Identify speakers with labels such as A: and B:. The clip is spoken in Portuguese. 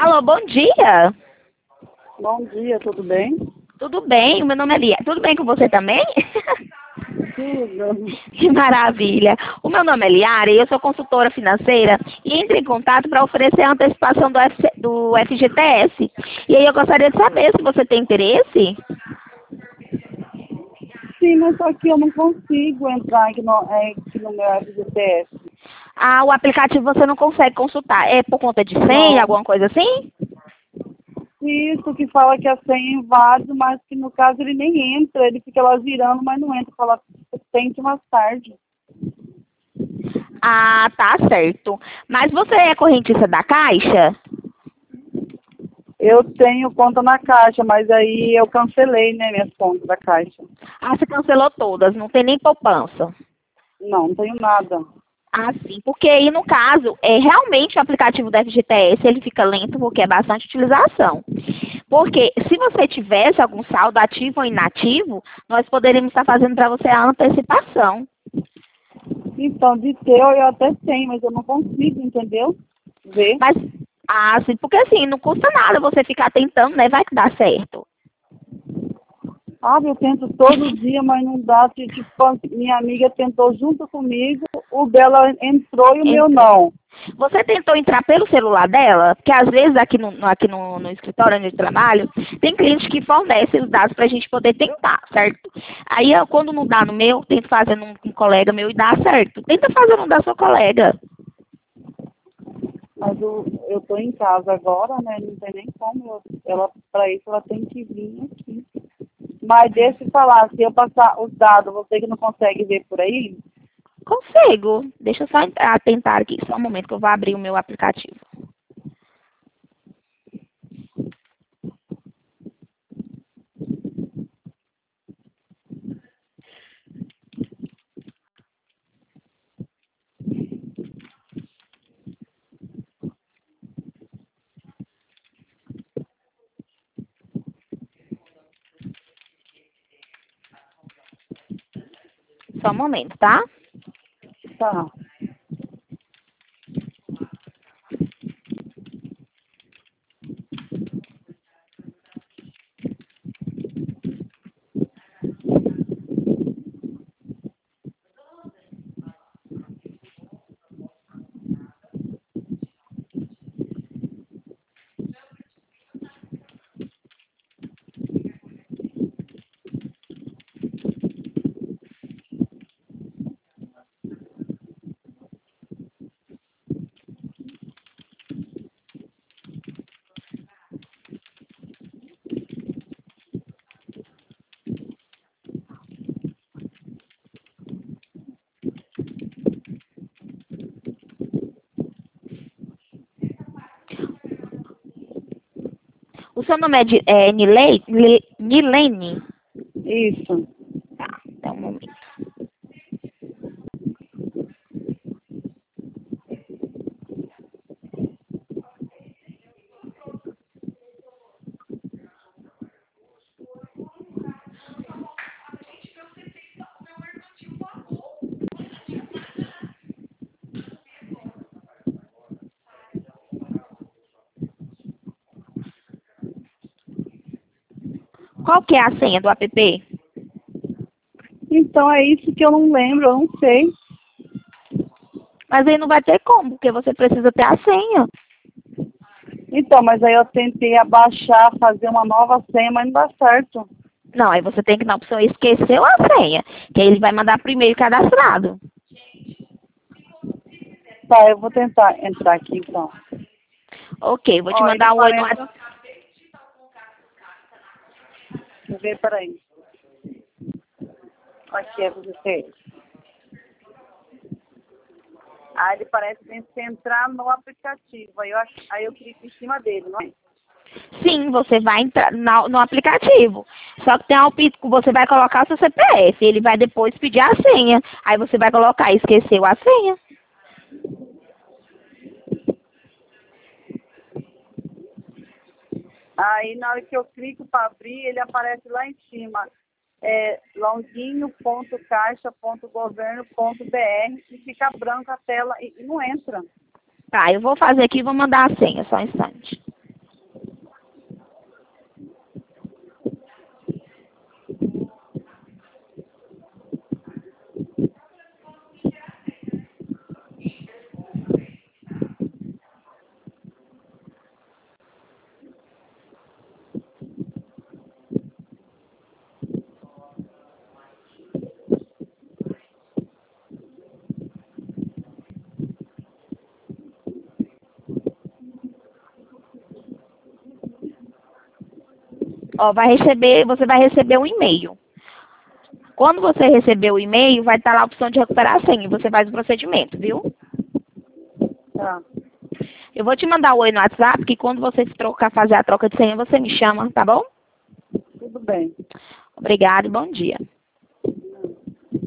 A: Alô, bom dia.
B: Bom dia, tudo bem?
A: Tudo bem? O meu nome é Lia. Tudo bem com você também?
B: Tudo.
A: Que maravilha. O meu nome é Liara e eu sou consultora financeira e entrei em contato para oferecer a antecipação do FGTS. E aí eu gostaria de saber se você tem interesse.
B: Sim, mas só que eu não consigo entrar aqui no meu FGTS.
A: Ah, o aplicativo você não consegue consultar. É por conta de senha,
B: Não.
A: alguma coisa assim?
B: Isso que fala que a senha é inválida, mas que no caso ele nem entra, ele fica lá virando, mas não entra. Fala, tente mais tarde.
A: Ah, tá certo. Mas você é correntista da Caixa?
B: Eu tenho conta na Caixa, mas aí eu cancelei, né, minhas contas da Caixa.
A: Ah, você cancelou todas, não tem nem poupança.
B: Não tenho nada.
A: Ah, sim, porque aí no caso, realmente o aplicativo do FGTS ele fica lento porque é bastante utilização. Porque se você tivesse algum saldo ativo ou inativo, nós poderíamos estar fazendo para você a antecipação.
B: Então, de ter eu até tenho, mas eu não consigo, entendeu? Ver.
A: Mas, sim, porque assim, não custa nada você ficar tentando, né? Vai que dá certo.
B: Ah, eu tento todo dia, mas não dá. Tipo, minha amiga tentou junto comigo, o dela entrou e o meu
A: Entrou.
B: não.
A: Você tentou entrar pelo celular dela? Porque às vezes aqui no escritório onde eu trabalho, tem clientes que fornecem os dados para a gente poder tentar, certo? Aí quando não dá no meu, tento fazer num colega meu e dá certo. Tenta fazer no da sua colega.
B: Mas eu tô em casa agora, né? Não tem nem como. Ela, para isso, ela tem que vir aqui. Mas deixa eu falar, se eu passar os dados, você que não consegue ver por aí,
A: Consigo. Deixa eu só tentar aqui, só um momento que eu vou abrir o meu aplicativo. Só um momento, tá?
B: tá.
A: O seu nome é Nilene?
B: Isso.
A: Tá, então um momento. Qual que é a senha do app?
B: Então é isso que eu não lembro, eu não sei.
A: Mas aí não vai ter como, porque você precisa ter a senha.
B: Então, mas aí eu tentei abaixar, fazer uma nova senha, mas não dá certo.
A: Não, aí você tem que na opção esqueceu a senha, que aí ele vai mandar pro e-mail cadastrado.
B: Tá, eu vou tentar entrar aqui então.
A: Ok, vou te
B: Ó, ele
A: mandar um oi no
B: parece.
A: WhatsApp.
B: Deixa eu ver, peraí. Aqui é você. Aí ele parece que tem que entrar no aplicativo. Aí eu clico em cima dele, não é?
A: Sim, você vai entrar no aplicativo. Só que tem a opção que você vai colocar o seu CPF. Ele vai depois pedir a senha. Aí você vai colocar, esqueceu a senha.
B: Aí na hora que eu clico para abrir, ele aparece lá em cima. É longuinho.caixa.governo.br e fica branca a tela e não entra.
A: Tá, eu vou fazer aqui e vou mandar a senha, só um instante. Ó, você vai receber um e-mail. Quando você receber o e-mail, vai estar lá a opção de recuperar a senha. Você faz o procedimento, viu?
B: Tá.
A: Eu vou te mandar o oi no WhatsApp, que quando você fazer a troca de senha, você me chama, tá bom?
B: Tudo bem.
A: Obrigada e bom dia.